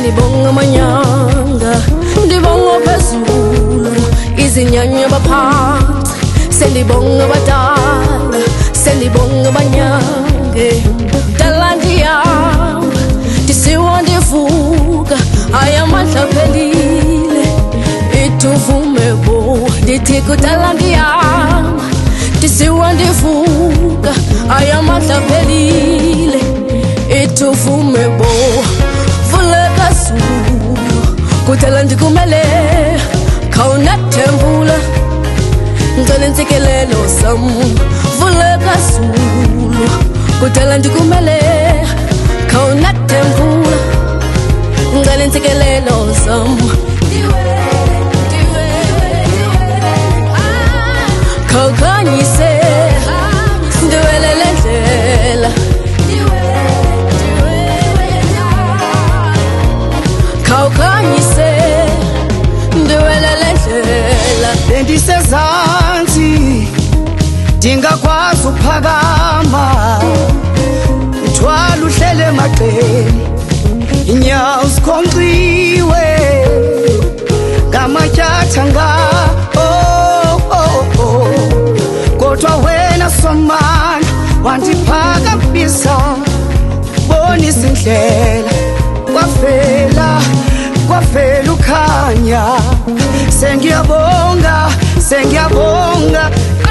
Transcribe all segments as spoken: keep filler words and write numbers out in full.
sendibonga manyanga, ndibonga phezulu izinyanya baphansi, sendibonga badala, sendibonga banyange. Dala ndiyahamba ndisiwa ndivuka, ayamandla aphelile, ituvume bo. Ndithi kudala ndiyahamba ndisiwa ndivuka, ayamandla aphelile, ituvume bo. Vuleka Zulu kudala ndikumele, khawunathembula ngicela intsikelelo sam. Vuleka Zulu kudala ndikumele, khawunathembula ngicela intsikelelo sam. Khawukhanyise ndiwelele ndlela, khawukhanyise ndiwelele ndlela. Bendisezantsi ndingakwazi uphakama, uthwala uhlele emagxeni, inyawo zikhonkxiwe ngamatyatha nga oh, oh, oh. Kodwa wena somana wandiphakamisa, bonisa indlela, kwavela kwavela ukhanya. Sengiyabonga, sengiyabonga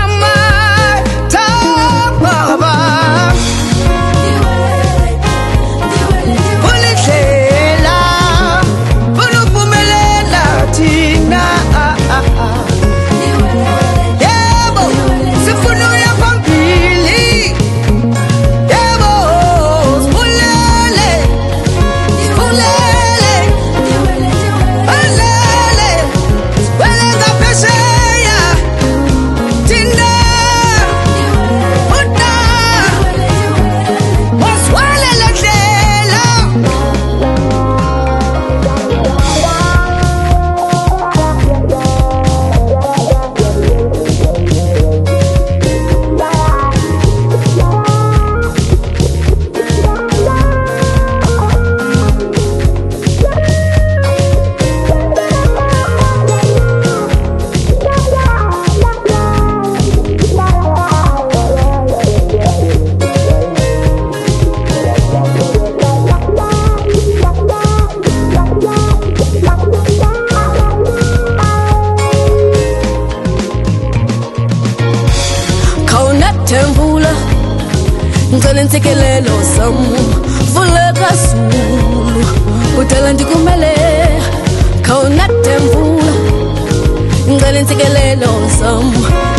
amathababa, ulindlela unovumelela thina. Yebo sifuna uya phambili, yebo sibulele sibulele balele sibele ngaphesheya thina uta waswalela ndlela. Khawunathembula ngicela intsikelelo sam. Vuleka Zulu kudala ndikumele, khawunathembula ngicela intsikelelo sam.